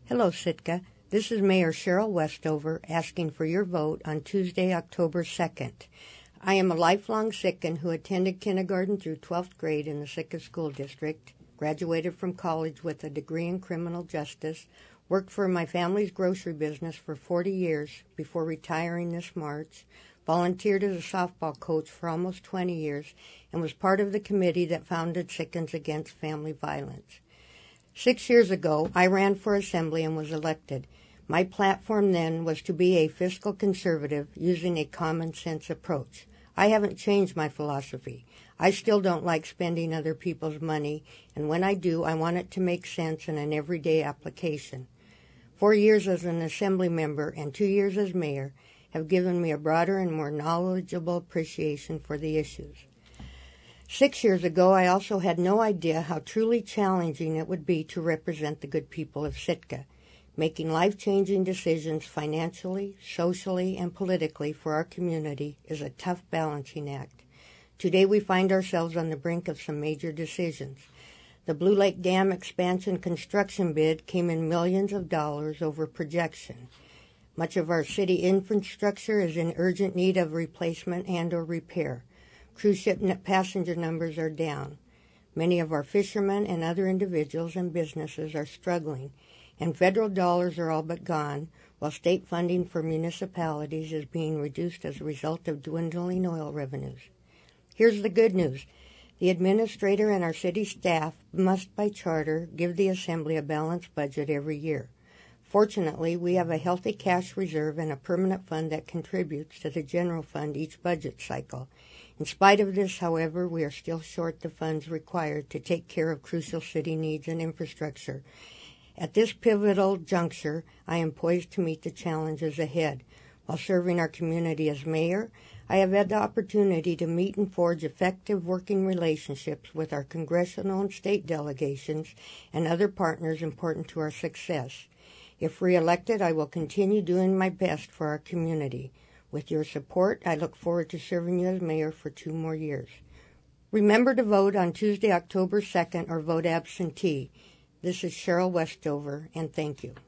Hello, Sitka. This is Mayor Cheryl Westover asking for your vote on Tuesday, October 2nd. I am a lifelong Sitkan who attended kindergarten through 12th grade in the Sitka School District, graduated from college with a degree in criminal justice, worked for my family's grocery business for 40 years before retiring this March, volunteered as a softball coach for almost 20 years, and was part of the committee that founded Sitkans Against Family Violence. 6 years ago, I ran for assembly and was elected. My platform then was to be a fiscal conservative using a common sense approach. I haven't changed my philosophy. I still don't like spending other people's money, and when I do, I want it to make sense in an everyday application. 4 years as an assembly member and 2 years as mayor have given me a broader and more knowledgeable appreciation for the issues. 6 years ago, I also had no idea how truly challenging it would be to represent the good people of Sitka. Making life-changing decisions financially, socially, and politically for our community is a tough balancing act. Today, we find ourselves on the brink of some major decisions. The Blue Lake Dam expansion construction bid came in millions of dollars over projection. Much of our city infrastructure is in urgent need of replacement and or repair. Cruise ship passenger numbers are down. Many of our fishermen and other individuals and businesses are struggling, and federal dollars are all but gone, while state funding for municipalities is being reduced as a result of dwindling oil revenues. Here's the good news. The administrator and our city staff must, by charter, give the Assembly a balanced budget every year. Fortunately, we have a healthy cash reserve and a permanent fund that contributes to the general fund each budget cycle. In spite of this, however, we are still short the funds required to take care of crucial city needs and infrastructure. At this pivotal juncture, I am poised to meet the challenges ahead. While serving our community as mayor, I have had the opportunity to meet and forge effective working relationships with our congressional and state delegations and other partners important to our success. If reelected, I will continue doing my best for our community. With your support, I look forward to serving you as mayor for 2 more years. Remember to vote on Tuesday, October 2nd, or vote absentee. This is Cheryl Westover, and thank you.